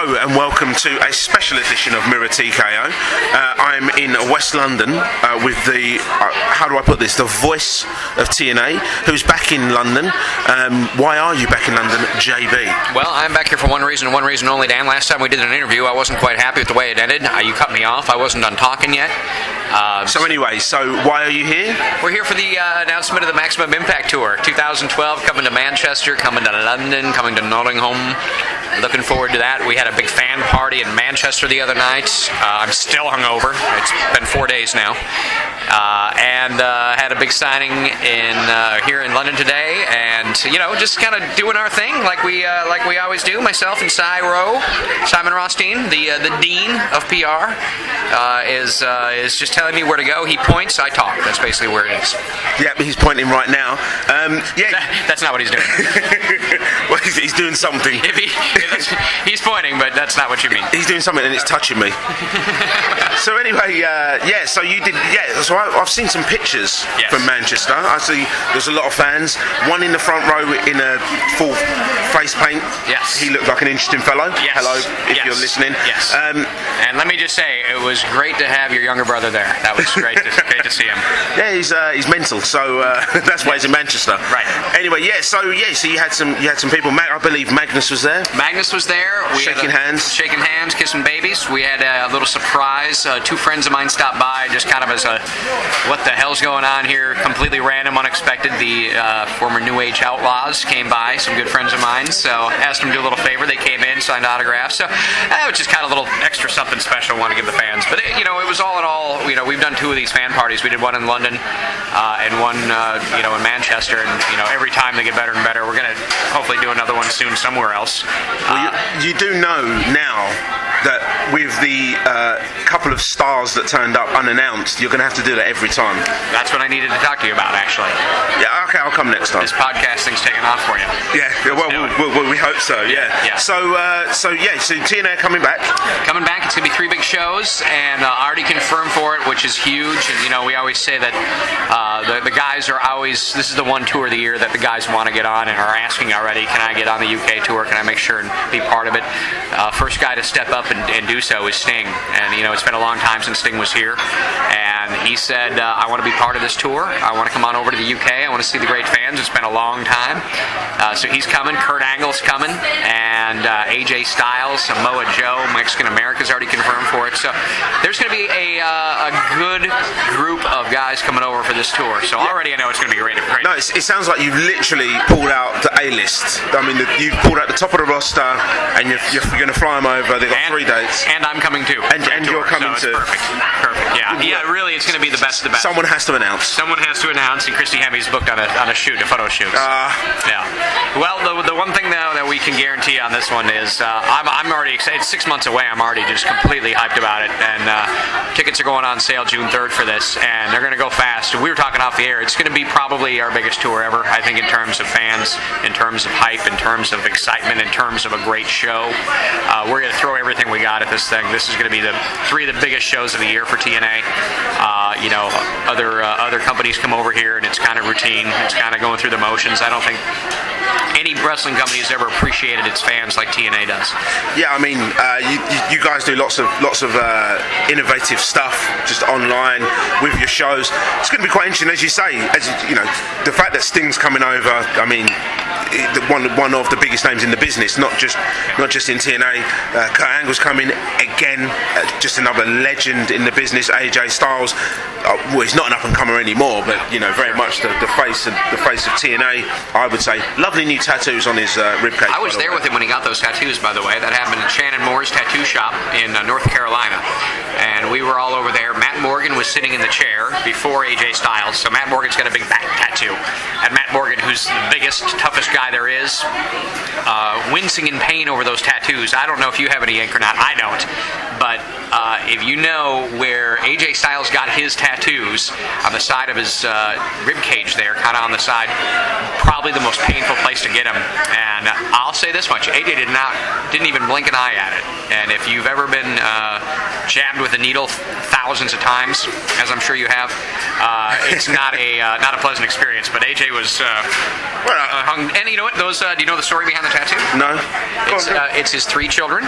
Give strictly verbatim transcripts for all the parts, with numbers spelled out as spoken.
Hello and welcome to a special edition of Mirror T K O. Uh, I'm in West London uh, with the, uh, how do I put this, the voice of T N A, who's back in London. Um, why are you back in London, J B? Well, I'm back here for one reason and one reason only, Dan. Last time we did an interview, I wasn't quite happy with the way it ended. Uh, you cut me off. I wasn't done talking yet. Uh, so anyway, so why are you here? We're here for the uh, announcement of the Maximum Impact Tour twenty twelve, coming to Manchester, coming to London, coming to Nottingham. Looking forward to that. We had a big fan party in Manchester the other night. Uh, I'm still hungover. It's been four days now. Uh, and uh, had a big signing in uh, here in London today, and you know, just kind of doing our thing like we uh, like we always do. Myself and Cy Rowe, Simon Rothstein, the uh, the dean of P R, uh, is uh, is just telling me where to go. He points, I talk. That's basically where it is. Yeah, he's pointing right now. Um, yeah, that, that's not what he's doing. Well, he's, he's doing something. If he, if he's pointing, but that's not what you mean. He's doing something, and it's touching me. So anyway, uh, yeah. So you did, yeah. So I, I've seen some pictures yes. from Manchester. I see there's a lot of fans. One in the front row in a full face paint. Yes. He looked like an interesting fellow. Yes. Hello, if yes. you're listening. Yes. Um, and let me just say, it was great to have your younger brother there. That was great. to, great to see him. Yeah, he's uh, he's mental, so uh, that's why he's in Manchester. Right. Anyway, yeah. So yeah, so you had some you had some people. I believe Magnus was there. Magnus was there. We shaking had a, hands. Shaking hands, kissing babies. We had a little surprise. Uh, two friends of mine stopped by, just kind of as a, what the hell's going on here? Completely random, unexpected. The uh, former New Age Outlaws came by, some good friends of mine. So asked them to do a little favor. They came in, signed autographs. So uh, it was just kind of a little extra something special I want to give the fans. But it, you know, it was all in all. You know, we've done two of these fan parties. We did one in London uh, and one, uh, you know, in Manchester. And you know, every time they get better and better. We're going to hopefully do another one soon somewhere else. Well, you, you do know now that with the uh, couple of stars that turned up unannounced, you're going to have to do that every time. That's what I needed to talk to you about, actually. Yeah, okay, I'll come next time. This podcast thing's taking off for you. Yeah, yeah well, we, we, we hope so, yeah. yeah. So, uh, so yeah, so T N A coming back. Coming back, it's going to be three big shows, and uh, already confirmed for it, which is huge. And, you know, we always say that uh, the, the guys are always, this is the one tour of the year that the guys want to get on and are asking already, can I get on the U K tour? Can I make sure and be part of it? Uh, first guy to step up and, and do so is Sting. And, you know, it's been a long time since Sting was here. And he said, uh, I want to be part of this tour. I want to come on over to the U K. I want to see the great fans. It's been a long time. Uh, so he's coming. Kurt Angle's coming. And uh, A J Styles, Samoa Joe, Mexican America's already confirmed for it. So there's going to be a, uh, a good group of guys coming over for this tour. So already I know it's going to be great. great. No, it's, it sounds like you've literally pulled out the A-list. I mean, the, you've pulled out the top of the roster, and you're, you're going to fly them over. They've got and, three dates. And I'm coming too. And, and you're coming so too. Perfect. Perfect. Yeah. Yeah. Really, it's going to be the best of the best. Someone has to announce. Someone has to announce, and Christy Hemmy's booked on a on a shoot, a photo shoot. Uh, yeah. Well, the, the one thing though that we can guarantee on this one is uh, I'm I'm already excited. It's six months away. I'm already just completely hyped about it, and uh, tickets are going on sale June third for this, and they're going to go fast. We were talking off the air. It's going to be probably our biggest tour ever. I think in terms of fans, in terms of hype, in terms of excitement, in terms of a great show. Uh, we're going to throw everything we got at this thing. This is going to be the three of the biggest shows of the year for T N A. Uh, you know, other uh, other companies come over here, and it's kind of routine. It's kind of going through the motions. I don't think any wrestling company has ever appreciated its fans like T N A does. Yeah, I mean, uh, you, you guys do lots of lots of uh, innovative stuff just online with your shows. It's going to be quite interesting, as you say. As you know, the fact that Sting's coming over. I mean, one one of the biggest names in the business, not just not just in T N A. Uh, Kurt Angle's coming again, uh, just another legend in the business. A J Styles, uh, well, he's not an up and comer anymore, but you know, very much the, the face of the face of T N A. I would say, lovely new tattoos on his uh, ribcage. I was there with him when he got those tattoos, by the way. That happened at Shannon Moore's tattoo shop in uh, North Carolina, and we were all over there. Matt Morgan was sitting in the chair before A J Styles, so Matt Morgan's got a big back tattoo, and Matt Morgan, who's the biggest, toughest guy there is, uh, wincing in pain over those tattoos. I don't know if you have any ink or not. I don't. But uh, if you know where A J Styles got his tattoos, on the side of his uh, rib cage there, kind of on the side, probably the most painful place to get him. And I'll say this much: A J did not, didn't even blink an eye at it. And if you've ever been uh, jabbed with a needle thousands of times, as I'm sure you have, uh, it's not a uh, not a pleasant experience. nights, but A J was uh, Well, uh, hung. And you know what? Those. Uh, do you know the story behind the tattoo? no. Go It's, on, uh, it's his three children,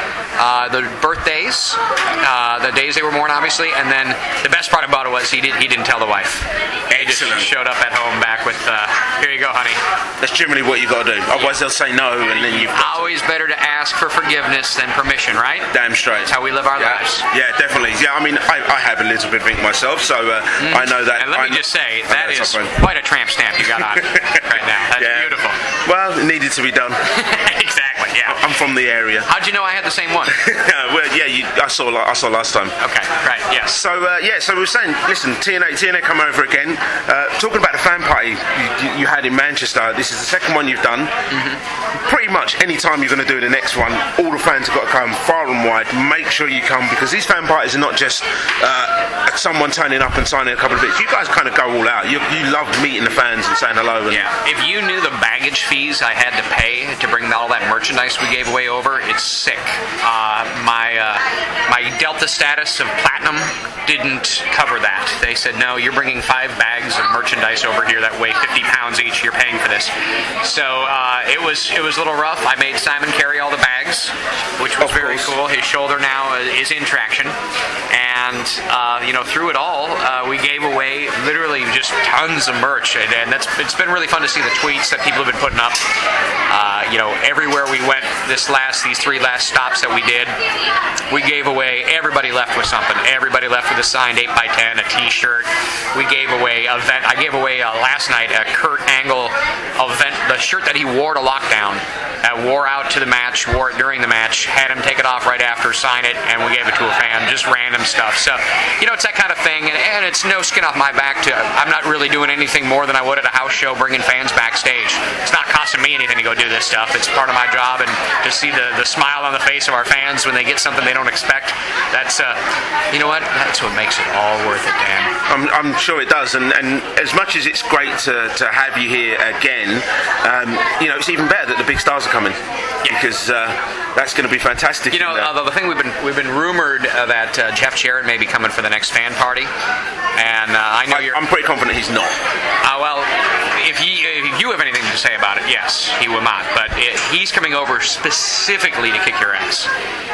uh, the birthdays, uh, the days they were born, obviously, and then the best part about it was he did he didn't tell the wife. He just Excellent. showed up at home back with, uh, here you go, honey. That's generally what you got to do. Otherwise, they'll say no, and then you've got Always better to ask for forgiveness than permission, right? damn straight. That's how we live our yeah. lives. Yeah, definitely. Yeah, I mean, I, I have a little bit of ink myself, so uh, I know that. And let I me know- just say, I know that that's is not fun. quite a tramp stamp you got on right now. That's Yeah. beautiful. Well, it needed to be done. Exactly, yeah. I'm from the area. How'd you know I had the same one? Well, yeah, you, I saw. la- I saw last time. Okay, right, yes. So uh, yeah, so we were saying, listen, T N A, T N A come over again. Uh, talking about the fan party you, you had in Manchester. This is the second one you've done. Mm-hmm. Pretty much any time you're going to do the next one, all the fans have got to come far and wide. Make sure you come, because these fan parties are not just uh, someone turning up and signing a couple of bits. You guys kind of go all out. You, you love meeting the fans and saying hello. And Yeah, if you knew the baggage fees I had to pay to bring all that merchandise we gave away over, it's sick. Uh, my uh, my Delta status of platinum didn't cover that. They said, no, you're bringing five bags of merchandise over here that weigh fifty pounds each. You're paying for this. So uh, it was it was a little rough. I made Simon carry all the bags, which was Of very course. cool. His shoulder now is in traction. And, uh, you know, through it all, uh, we gave away literally just tons of merch. And, and that's it's been really fun to see the tweets that people have been putting up. Uh, you know, everywhere we went this last, these three last stops that we did, we gave away, everybody left with something. Everybody left with a signed eight by ten, a t-shirt. We gave away a vent. I gave away uh, last night a Kurt Angle event, the shirt that he wore to lockdown. Uh, wore out to the match, wore it during the match, had him take it off right after, sign it, and we gave it to a fan. Just random stuff. So, you know, it's that kind of thing, and, and it's no skin off my back. To I'm not really doing anything more than I would at a house show, bringing fans backstage. It's not costing me anything to go do this stuff. It's part of my job, and to see the, the smile on the face of our fans when they get something they don't expect, that's, uh, you know what? That's what makes it all worth it, Dan. I'm, I'm sure it does, and, and as much as it's great to, to have you here again, um, you know, it's even better that the big stars are coming, because uh, that's going to be fantastic. You know, And, uh, uh, the thing we've been we've been rumored uh, that uh, Jeff Jarrett may be coming for the next fan party, and uh, I know I, you're. I'm pretty confident he's not. Uh, well, if you if you have anything to say about it, yes, he will not. But it, he's coming over specifically to kick your ass.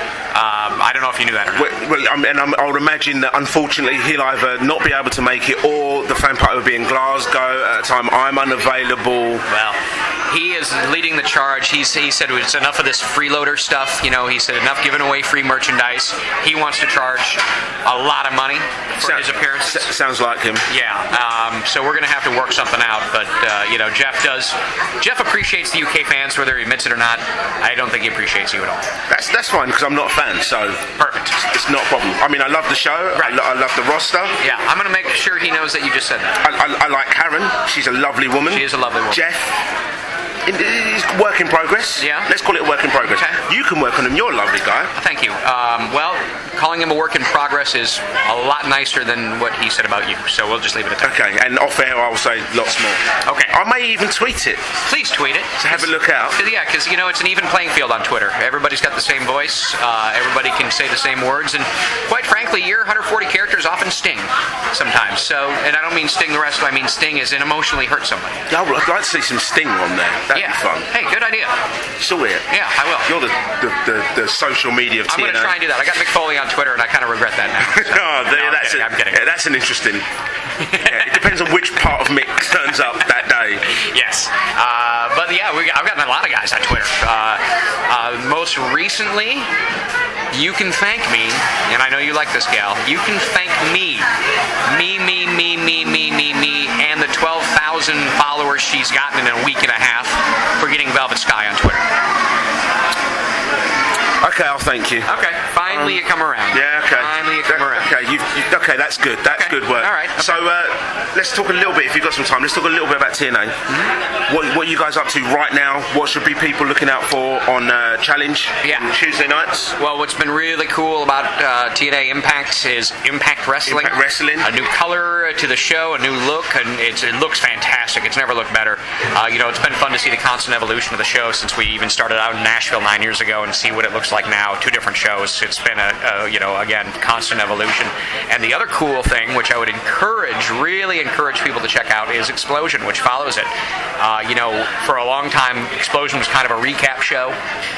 Um, I don't know if you knew that or not. Well, well um, and I'm, I would imagine that unfortunately he'll either not be able to make it, or the fan party will be in Glasgow at a time I'm unavailable. Well, he is leading the charge. He's, he said it's enough of this freeloader stuff. You know, he said enough giving away free merchandise. He wants to charge a lot of money for Sounds- his appearances. s- sounds like him. Yeah, um, so we're going to have to work something out. But, uh, you know, Jeff does. Jeff appreciates the U K fans, whether he admits it or not. I don't think he appreciates you at all. That's that's fine, because I'm not a fan, so Perfect. it's not a problem. I mean, I love the show. I, Right. lo- I love the roster. Yeah, I'm going to make sure he knows that you just said that. I, I, I like Karen. She's a lovely woman. She is a lovely woman. Jeff. It, it's work in progress. Yeah. Let's call it a work in progress. Okay. You can work on him. You're a lovely guy. Thank you. Um, well, calling him a work in progress is a lot nicer than what he said about you, so we'll just leave it at that. Okay, and off air I'll say lots more. Okay. I may even tweet it Please tweet it. to have a look out. Yeah, because, you know, it's an even playing field on Twitter. Everybody's got the same voice. Uh, everybody can say the same words. And quite frankly, your one hundred forty characters often sting sometimes. So, and I don't mean sting the rest, I mean sting as in emotionally hurt somebody. Yeah, I'd like to see some Sting on there. That'd yeah. be fun. Hey, good idea. Saw it. Yeah, I will. You're the, the, the, the social media of I'm T N A. going to try and do that. I got Mick Foley on Twitter, and I kind of regret that now. So. Oh, there, No, I'm that's kidding, a- I'm kidding. yeah, that's an interesting. Yeah, it depends on which part of Mick turns up that day. Yes. Uh, but yeah, we, I've gotten a lot of guys on Twitter. Uh, uh, most recently, you can thank me, and I know you like this gal. You can thank me. Me, me, me, me, me, me, me, and the twelve thousand followers she's gotten in a week and a half for getting Velvet Sky on Twitter. Okay, I'll thank you. Okay. Finally, you come around. Yeah, okay. Finally, you come That- around. Okay, you, you, okay, that's good. That's Okay. good work. All right, okay. So uh, let's talk a little bit, if you've got some time, let's talk a little bit about T N A. Mm-hmm. What, what are you guys up to right now? What should be people looking out for on uh, Challenge Yeah. on Tuesday nights? Well, what's been really cool about uh, T N A Impact is Impact Wrestling. Impact Wrestling. A new color to the show, a new look, and it's, it looks fantastic. It's never looked better. Uh, you know, it's been fun to see the constant evolution of the show since we even started out in Nashville nine years ago and see what it looks like now, two different shows. It's been a, a you know again constant evolution. And the other cool thing, which I would encourage, really encourage people to check out, is Explosion, which follows it. Uh, you know, for a long time, Explosion was kind of a recap show.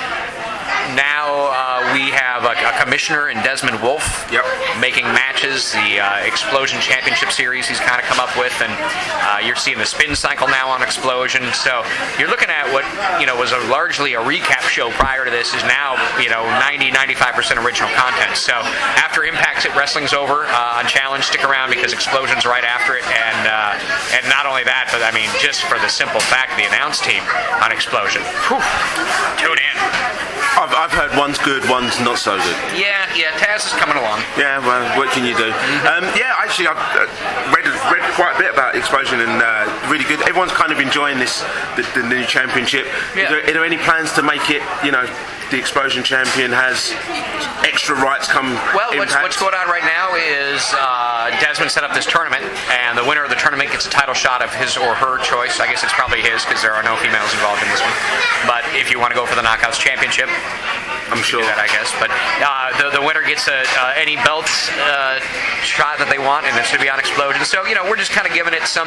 Now uh, we have a, a commissioner in Desmond Wolfe yep. making matches. The uh, Explosion Championship Series he's kind of come up with, and uh, you're seeing the spin cycle now on Explosion. So you're looking at what you know was a largely a recap show prior to this is now you know ninety, ninety-five percent original content. So after Impact Wrestling's over uh, on Challenge, stick around because Explosion's right after it, and uh, and not only that, but I mean just for the simple fact the announce team on Explosion. Whew, tune in. I've, I've heard one's good, one's not so good. Yeah, yeah, Taz is coming along. Yeah, well, what can you do? Um, yeah, actually, I've uh, read read quite a bit about Explosion and uh, really good. Everyone's kind of enjoying this, the, the new championship. Yeah. Is there, are there any plans to make it, you know, the Explosion champion has extra rights come Well, what's, Impact? what's going on right now is uh, Desmond set up this tournament, and the winner of the tournament gets a title shot of his or her choice. I guess it's probably his because there are no females involved in this one. But if you want to go for the Knockouts Championship, I'm sure do that, I guess. But uh, the, the winner gets a, uh, any belt uh, shot that they want, and it's going to be on Explosion. So, you know, we're just kind of giving it some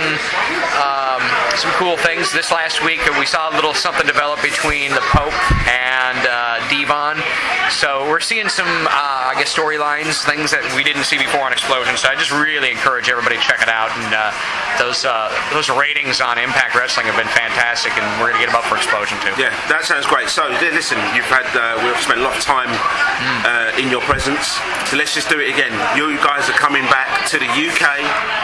um, some cool things. This last week, we saw a little something develop between the Pope and uh, Devon. So we're seeing some, uh, I guess, storylines, things that we didn't see before on Explosion. So I just really encourage everybody to check it out. And uh, those uh, those ratings on Impact Wrestling have been fantastic, and we're going to get them up for Explosion, too. Yeah, that sounds great. So, listen, you've had, uh, we've spent a lot of time uh, in your presence. So let's just do it again. You guys are coming back to the U K.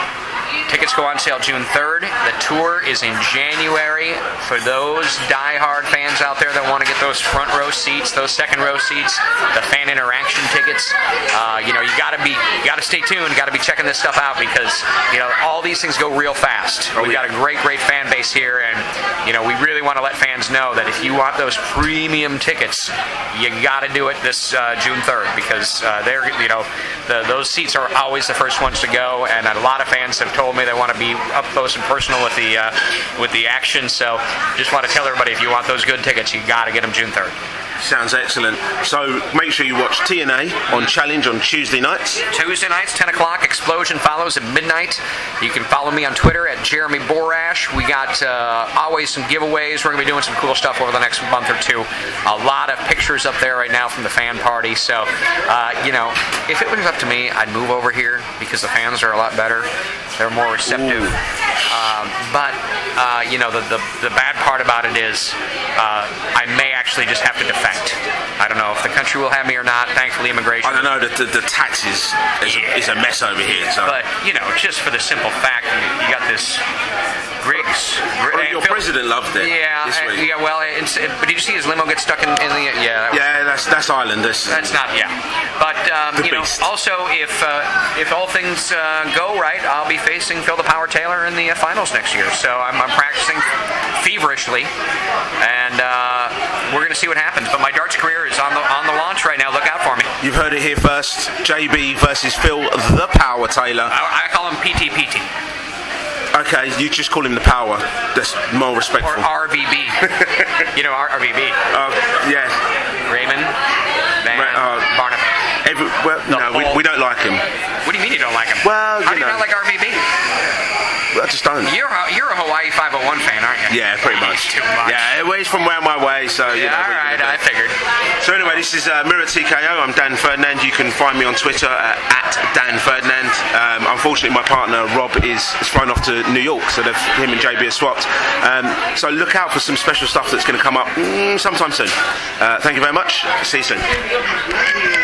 Tickets go on sale June third. The tour is in January. For those die-hard fans out there that want to get those front row seats, those second row seats, the fan interaction tickets, uh, you know, you got to be, you got to stay tuned. Got to be checking this stuff out because you know all these things go real fast. Oh, We've yeah. got a great, great fan base here, and you know we really want to let fans know that if you want those premium tickets, you got to do it this uh, June third because uh, they're, you know, the, those seats are always the first ones to go, and a lot of fans have told me they want to be up close and personal with the uh, with the action. So just want to tell everybody, if you want those good tickets, you got to get them June third. Sounds excellent. So make sure you watch T N A on Challenge on Tuesday nights. Tuesday nights, ten o'clock. Explosion follows at midnight. You can follow me on Twitter at Jeremy Borash. We got uh, always some giveaways. We're going to be doing some cool stuff over the next month or two. A lot of pictures up there right now from the fan party. So, uh, you know, if it was up to me, I'd move over here because the fans are a lot better. They're more receptive. Um, but, uh, you know, the, the, the bad part about it is uh, I may actually just have to defect. I don't know if the country will have me or not. Thankfully, immigration. I don't know. The, the, the taxes is, Yeah. a, is a mess over here. So. But, you know, just for the simple fact, you, you got this Griggs. Gr- Well, your Phil- president loved it. Yeah, this uh, week. yeah. Well, it's, it, but did you see his limo get stuck in, in the? Yeah. That was, Yeah, that's that's Ireland. That's, That's not, yeah. But, um, The you know, beast. also, if uh, if all things uh, go right, I'll be facing Phil the Power Taylor in the uh, finals next year. So I'm, I'm practicing feverishly, and uh, we're going to see what happens. But my darts career is on the on the launch right now. Look out for me. You've heard it here first. J B versus Phil the Power Taylor. I, I call him P T P T. Okay, you just call him the Power. That's more Or respectful. R V B. You know, R V B. Uh, yeah. Raymond Van Ra- uh, Barnum. Every, well, The no, we, whole- we don't like him. What do you mean you don't like him? Well, How you do you know. not like R V B? I just don't. You're a, you're a Hawaii five oh one fan, aren't you? Yeah, pretty much. Too much. Yeah, well, he's from round my way, so you Yeah, know. all we're right, gonna I do- figured. So anyway, this is uh, Mirror T K O. I'm Dan Ferdinand. You can find me on Twitter uh, at Dan Ferdinand. Um, unfortunately, my partner Rob is, is flown off to New York, so they've, him and J B are swapped. Um, so look out for some special stuff that's going to come up mm, sometime soon. Uh, thank you very much. See you soon.